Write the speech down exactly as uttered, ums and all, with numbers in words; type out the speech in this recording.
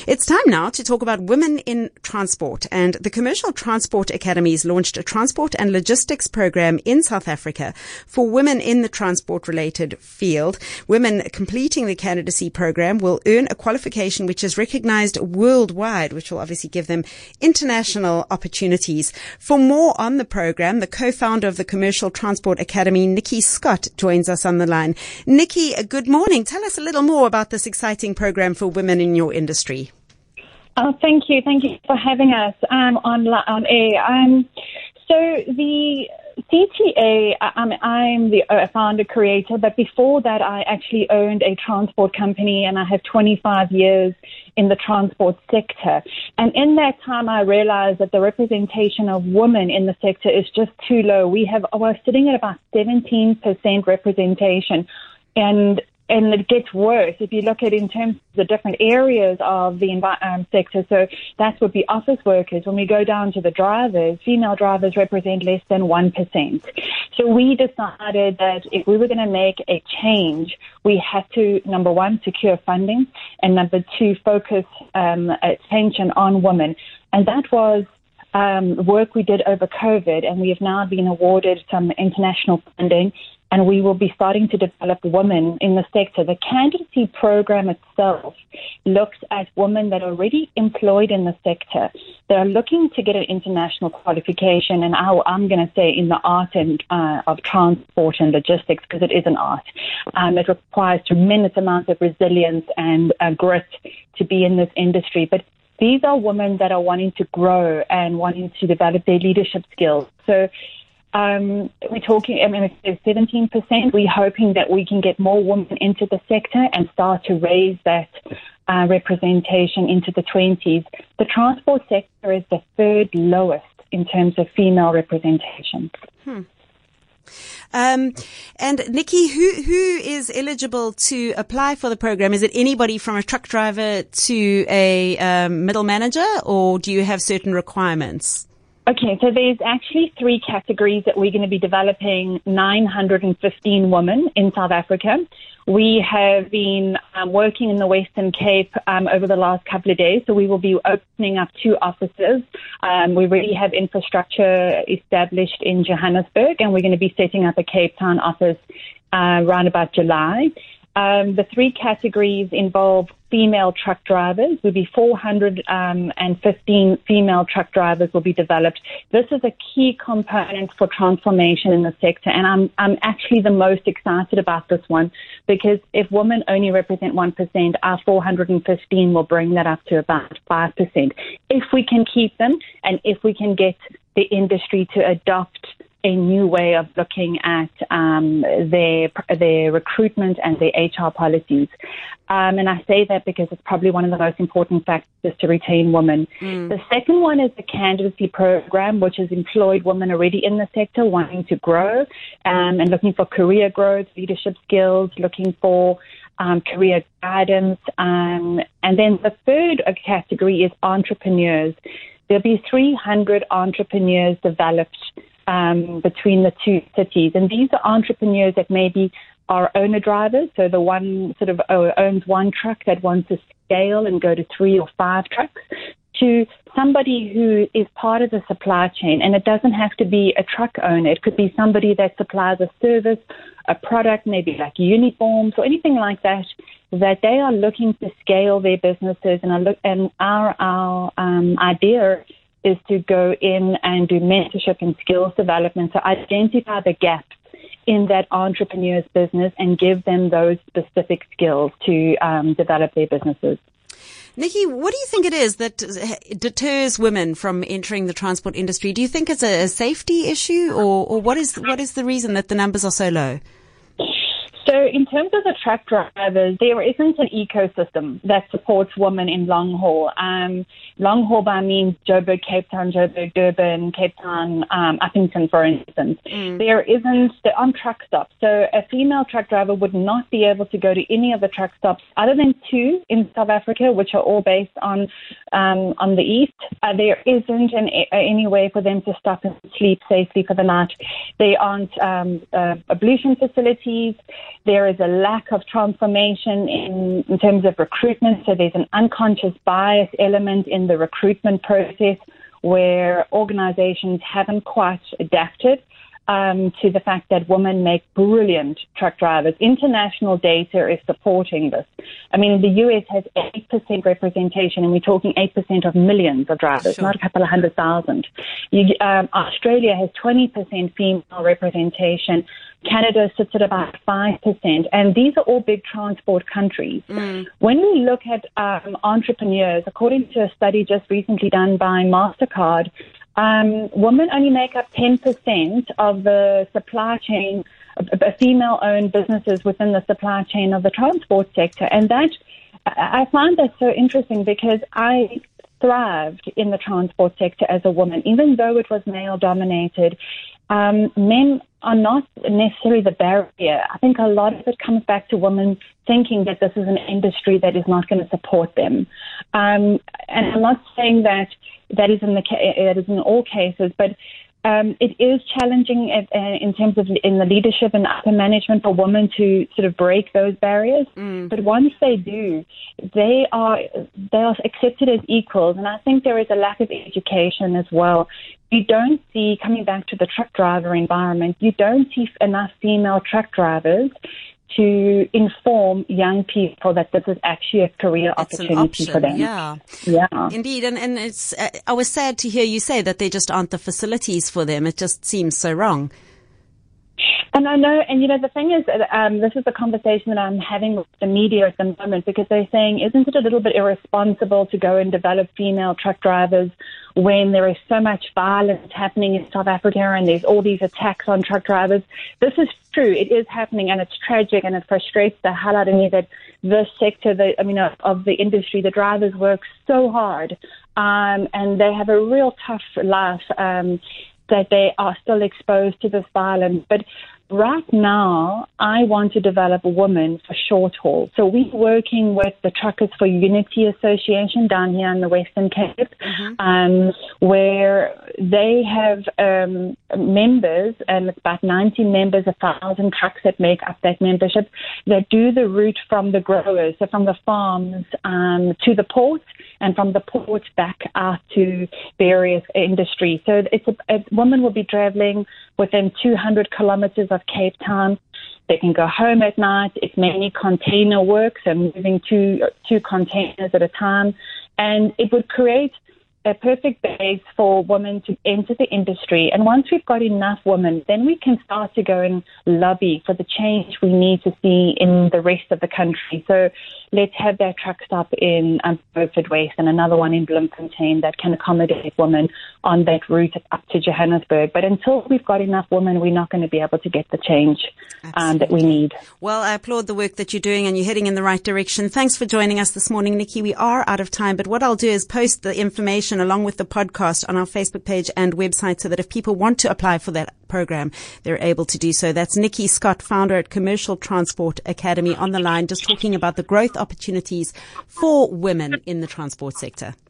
It's time now to talk about women in transport, and the Commercial Transport Academies launched a transport and logistics program in South Africa for women in the transport-related field. Women completing the candidacy program will earn a qualification which is recognized worldwide, which will obviously give them international opportunities. For more on the program, the co-founder of the Commercial Transport Academy, Nikki Scott, joins us on the line. Nikki, good morning. Tell us a little more about this exciting program for women in your industry. Oh, thank you. Thank you for having us um, on, on air. Um, so the C T A, I'm, I'm the uh, founder creator, but before that I actually owned a transport company, and I have twenty-five years in the transport sector. And in that time I realized that the representation of women in the sector is just too low. We have, we're sitting at about seventeen percent representation, and And it gets worse if you look at in terms of the different areas of the envi- um, sector. So that would be office workers. When we go down to the drivers, female drivers represent less than one percent. So we decided that if we were going to make a change, we had to, number one, secure funding, and number two, focus um, attention on women. And that was um, work we did over COVID, and we have now been awarded some international funding. And we will be starting to develop women in the sector. The candidacy program itself looks at women that are already employed in the sector. They're looking to get an international qualification, and I'm going to say in the art and uh, of transport and logistics, because it is an art. Um, it requires tremendous amounts of resilience and uh, grit to be in this industry. But these are women that are wanting to grow and wanting to develop their leadership skills. So Um, we're talking, I mean, it's seventeen percent. We're hoping that we can get more women into the sector and start to raise that uh, representation into the twenties. The transport sector is the third lowest in terms of female representation. Hmm. Um, and Nikki, who, who is eligible to apply for the program? Is it anybody from a truck driver to a um, middle manager, or do you have certain requirements? Okay, so there's actually three categories that we're going to be developing nine hundred fifteen women in South Africa. We have been um, working in the Western Cape um, over the last couple of days, so we will be opening up two offices. Um, we already have infrastructure established in Johannesburg, and we're going to be setting up a Cape Town office uh, around about July. Um, the three categories involve female truck drivers. Will be four hundred fifteen female truck drivers will be developed. This is a key component for transformation in the sector, and I'm I'm actually the most excited about this one, because if women only represent one percent, our four hundred fifteen will bring that up to about five percent. If we can keep them, and if we can get the industry to adopt a new way of looking at um, their their recruitment and their H R policies. Um, and I say that because it's probably one of the most important factors to retain women. Mm. The second one is the candidacy program, which has employed women already in the sector wanting to grow um, and looking for career growth, leadership skills, looking for um, career guidance. Um, and then the third category is entrepreneurs. There'll be three hundred entrepreneurs developed Um, between the two cities. And these are entrepreneurs that maybe are owner drivers, so the one sort of owns one truck that wants to scale and go to three or five trucks, to somebody who is part of the supply chain. And it doesn't have to be a truck owner. It could be somebody that supplies a service, a product, maybe like uniforms or anything like that, that they are looking to scale their businesses. And, are look, and our, our um, idea is to go in and do mentorship and skills development, to identify the gaps in that entrepreneur's business and give them those specific skills to um, develop their businesses. Nikki, what do you think it is that deters women from entering the transport industry? Do you think it's a safety issue, or, or what is what is the reason that the numbers are so low? So in terms of the truck drivers, there isn't an ecosystem that supports women in long haul. Um, long haul by means Joburg, Cape Town, Joburg, Durban, Cape Town, um, Uppington, for instance. Mm. There isn't, they're on truck stops. So a female truck driver would not be able to go to any of the truck stops other than two in South Africa, which are all based on um, on the east. Uh, there isn't an, any way for them to stop and sleep safely for the night. There aren't um, uh, ablution facilities. There is a lack of transformation in, in terms of recruitment. So there's an unconscious bias element in the recruitment process where organizations haven't quite adapted um, to the fact that women make brilliant truck drivers. International data is supporting this. I mean, the U S has eight percent representation, and we're talking eight percent of millions of drivers, sure. not a couple of hundred thousand. You, um, Australia has twenty percent female representation. Canada sits at about five percent, and these are all big transport countries. Mm. When we look at um, entrepreneurs, according to a study just recently done by MasterCard, um, women only make up ten percent of the supply chain, uh, female-owned businesses within the supply chain of the transport sector. And that, I find that so interesting because I thrived in the transport sector as a woman, even though it was male-dominated. Um, men are not necessarily the barrier. I think a lot of it comes back to women thinking that this is an industry that is not going to support them. Um, and I'm not saying that that is in the ca- that is in all cases, but um, it is challenging at, uh, in terms of in the leadership and upper management for women to sort of break those barriers. Mm. But once they do, they are they are accepted as equals, and I think there is a lack of education as well. You don't see, coming back to the truck driver environment, you don't see enough female truck drivers to inform young people that this is actually a career it's opportunity an option, for them. Yeah, yeah, indeed. And and it's uh, I was sad to hear you say that there just aren't the facilities for them. It just seems so wrong. And I know, and you know, the thing is, um, this is the conversation that I'm having with the media at the moment, because they're saying, isn't it a little bit irresponsible to go and develop female truck drivers when there is so much violence happening in South Africa and there's all these attacks on truck drivers? This is true. It is happening, and it's tragic, and it frustrates the hell out of me that this sector, the, I mean, of, of the industry, the drivers work so hard, um, and they have a real tough life, um, that they are still exposed to this violence. But right now, I want to develop a woman for short haul. So we're working with the Truckers for Unity Association down here in the Western Cape, mm-hmm. um, where they have um, members, and it's about ninety members, a thousand trucks that make up that membership, that do the route from the growers, so from the farms um, to the port, and from the port back out to various industries. So it's a, a woman will be traveling within two hundred kilometers of Cape Town. They can go home at night. It's mainly container work, so moving two, two containers at a time. And it would create a perfect base for women to enter the industry. And once we've got enough women, then we can start to go and lobby for the change we need to see in the rest of the country. So let's have that truck stop in um, Beaufort West and another one in Bloemfontein that can accommodate women on that route up to Johannesburg. But until we've got enough women, we're not going to be able to get the change um, that we need. Well, I applaud the work that you're doing, and you're heading in the right direction. Thanks for joining us this morning, Nikki. We are out of time, but what I'll do is post the information along with the podcast on our Facebook page and website so that if people want to apply for that program, they're able to do so. That's Nikki Scott, founder at Commercial Transport Academy, on the line, just talking about the growth opportunities for women in the transport sector.